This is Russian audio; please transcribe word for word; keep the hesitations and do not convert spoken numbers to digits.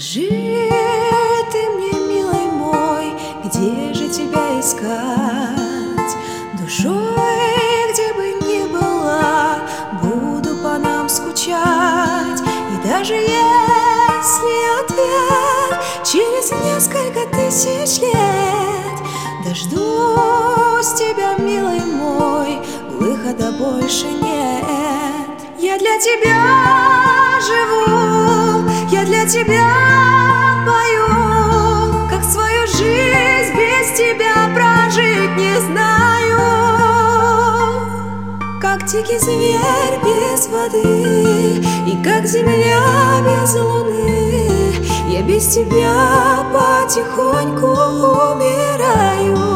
Скажи ты мне, милый мой, где же тебя искать? Душой, где бы ни была, буду по нам скучать. И даже если ответ через несколько тысяч лет, дождусь тебя, милый мой, выхода больше нет. Я для тебя живу, я для тебя пою, как свою жизнь без тебя прожить не знаю. Как дикий зверь без воды и как земля без луны, я без тебя потихоньку умираю.